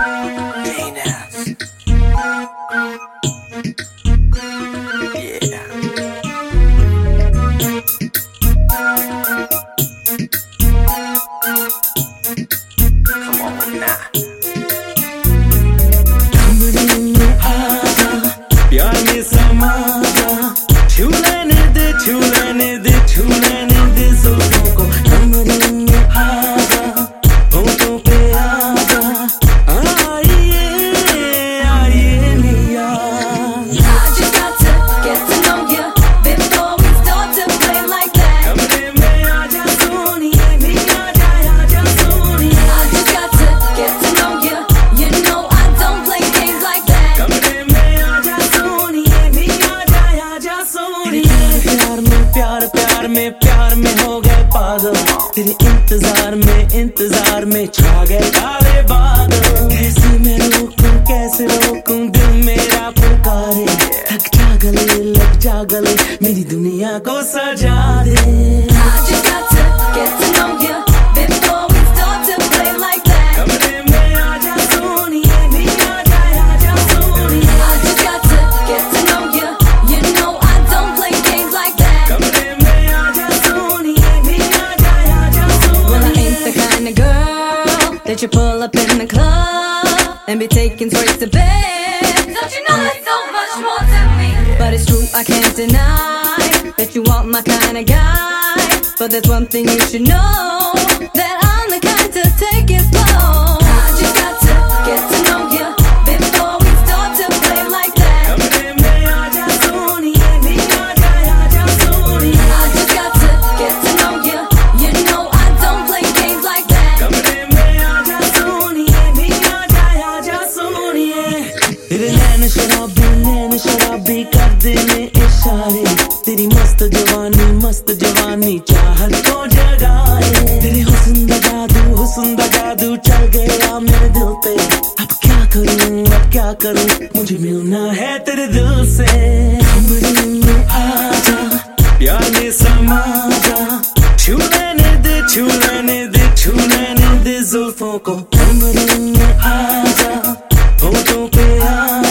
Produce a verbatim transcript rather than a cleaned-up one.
प्यार प्यार में प्यार में हो गए पागल, तेरे इंतजार में इंतजार में छा गए काले बादल। कैसे मैं रोकूं कैसे रोकूं दिल मेरा पुकारे, थक जा गले लग जा गले मेरी दुनिया को सजा दे। I just got to get to know you before we start to play like that. कमरे में आजा सोनिए नी आजा आजा सोनिए। I just got to get to know you, you know I don't play games like that. कमरे में आजा सोनिए नी आजा आजा सोनिए। Well, I ain't the kind of girl that you pull up in the club and be taking straight to bed. Don't you know there's so much more to me? But it's true, I can't deny that you want my kind of guy. But there's one thing you should know, that I'm the kind to take it slow. I just got to get to know you before we start to play like that. कमरे में आजा सोनिए नी आजा आजा सोनिए। I just got to get to know you, you know I don't play games like that. कमरे में आजा सोनिए नी आजा आजा सोनिए। तेरे नैन शराबी नैन शराबी कर देने इशारे, तेरी मस्त जवानी मस्त जवानी चाहत को जगाए। तेरे हुस्न दा जादू हुस्न दा जादू चल गया मेरे दिल पे। अब क्या करूं अब क्या करूं मुझे मिलना है तेरे दिल से। कमरे में आजा प्यार में समा जा, छू लेने दे छू लेने दे छू लेने दे जुल्फों को। कमरे में आजा होठों पे आ